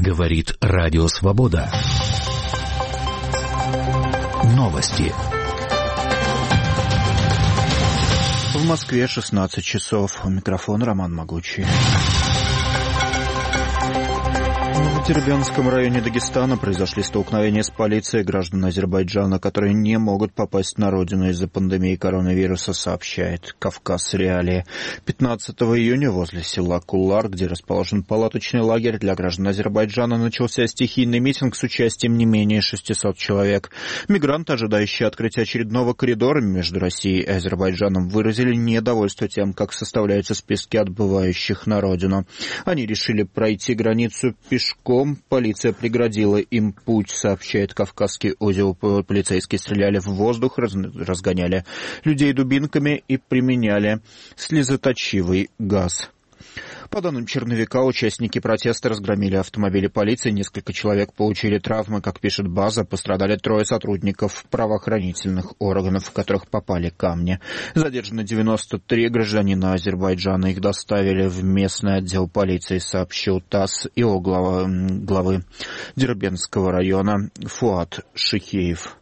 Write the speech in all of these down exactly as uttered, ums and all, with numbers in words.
Говорит Радио Свобода. Новости. В Москве шестнадцать часов. У микрофона Роман Могучий. В Дербенском районе Дагестана произошли столкновения с полицией граждан Азербайджана, которые не могут попасть на родину из-за пандемии коронавируса, сообщает Кавказ Реалии. пятнадцатого июня возле села Куллар, где расположен палаточный лагерь для граждан Азербайджана, начался стихийный митинг с участием не менее шестисот человек. Мигранты, ожидающие открытия очередного коридора между Россией и Азербайджаном, выразили недовольство тем, как составляются списки отбывающих на родину. Они решили пройти границу пешком. Полиция преградила им путь, сообщает Кавказский узел. Полицейские стреляли в воздух, разгоняли людей дубинками и применяли слезоточивый газ. По данным черновика, участники протеста разгромили автомобили полиции, несколько человек получили травмы, как пишет база, пострадали трое сотрудников правоохранительных органов, в которых попали камни. Задержаны девяносто три гражданина Азербайджана, их доставили в местный отдел полиции, сообщил ТАСС и о глава, главы Дербенского района Фуат Шихеев.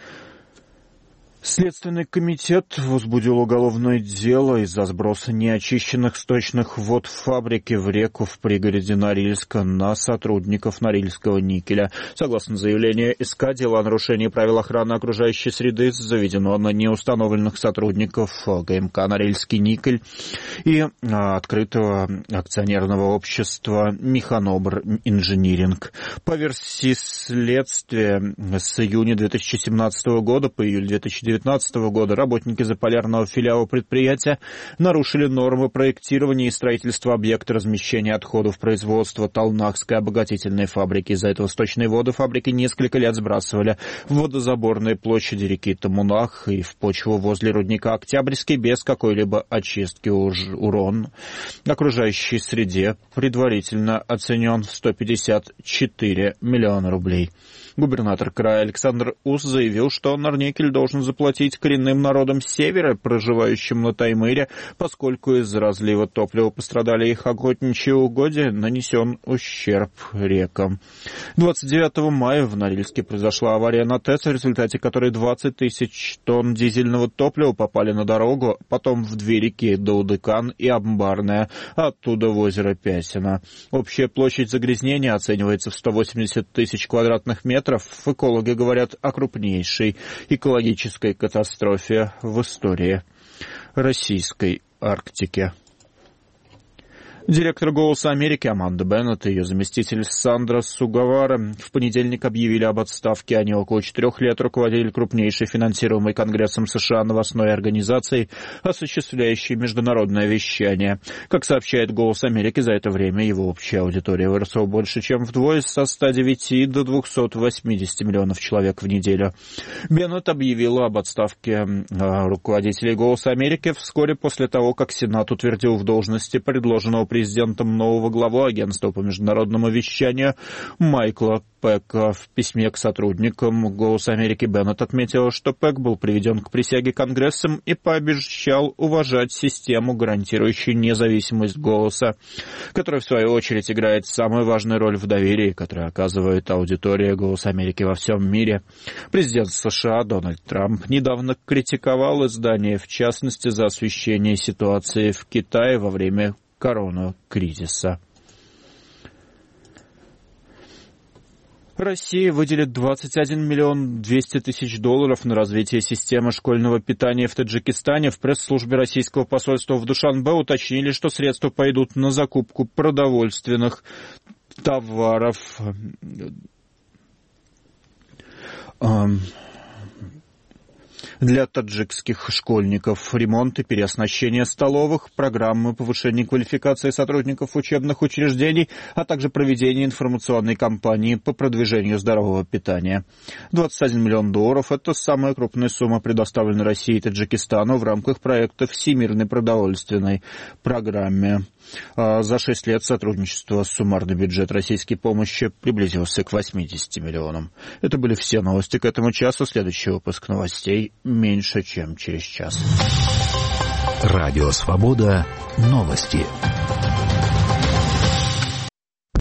Следственный комитет возбудил уголовное дело из-за сброса неочищенных сточных вод фабрики в реку в пригороде Норильска на сотрудников Норильского никеля. Согласно заявлению СК, дело о нарушении правил охраны окружающей среды заведено на неустановленных сотрудников ГМК «Норильский никель» и открытого акционерного общества «Механобр Инжиниринг». По версии следствия, с июня две тысячи семнадцатого года по июль две тысячи девятнадцатого года работники заполярного филиала предприятия нарушили нормы проектирования и строительства объекта размещения отходов производства Талнахской обогатительной фабрики. Из-за этого сточные воды фабрики несколько лет сбрасывали в водозаборные площади реки Тамунах и в почву возле рудника Октябрьский без какой-либо очистки. Урон окружающей среде предварительно оценен в сто пятьдесят четыре миллиона рублей. Губернатор края Александр Ус заявил, что Норникель должен заплатить коренным народам севера, проживающим на Таймыре, поскольку из-за разлива топлива пострадали их охотничьи угодья, нанесен ущерб рекам. двадцать девятого мая в Норильске произошла авария на ТЭС, в результате которой двадцать тысяч тонн дизельного топлива попали на дорогу, потом в две реки Даудыкан и Амбарная, а оттуда в озеро Пясино. Общая площадь загрязнения оценивается в сто восемьдесят тысяч квадратных метров. Экологи говорят о крупнейшей экологической катастрофе в истории российской Арктики. Директор «Голоса Америки» Аманда Беннет и ее заместитель Сандра Сугавара в понедельник объявили об отставке. Они около четырех лет руководили крупнейшей финансируемой Конгрессом США новостной организацией, осуществляющей международное вещание. Как сообщает «Голос Америки», за это время его общая аудитория выросла больше, чем вдвое, со ста девяти до двухсот восьмидесяти миллионов человек в неделю. Беннет объявила об отставке руководителей «Голоса Америки» вскоре после того, как Сенат утвердил в должности предложенного президента президентом нового главу агентства по международному вещанию Майкла Пэка. В письме к сотрудникам «Голос Америки» Беннет отметила, что Пэк был приведен к присяге Конгрессом и пообещал уважать систему, гарантирующую независимость голоса, которая, в свою очередь, играет самую важную роль в доверии, которую оказывает аудитория «Голос Америки» во всем мире. Президент США Дональд Трамп недавно критиковал издание, в частности, за освещение ситуации в Китае во время коронакризиса. Россия выделит двадцать один миллион двести тысяч долларов на развитие системы школьного питания в Таджикистане. В пресс-службе российского посольства в Душанбе уточнили, что средства пойдут на закупку продовольственных товаров, для таджикских школьников, ремонт и переоснащение столовых, программы повышения квалификации сотрудников учебных учреждений, а также проведение информационной кампании по продвижению здорового питания. двадцать один миллион долларов – это самая крупная сумма, предоставленная России и Таджикистану в рамках проекта Всемирной продовольственной программы. За шесть лет сотрудничества суммарный бюджет российской помощи приблизился к восьмидесяти миллионам. Это были все новости к этому часу. Следующий выпуск новостей меньше, чем через час. Радио «Свобода». Новости.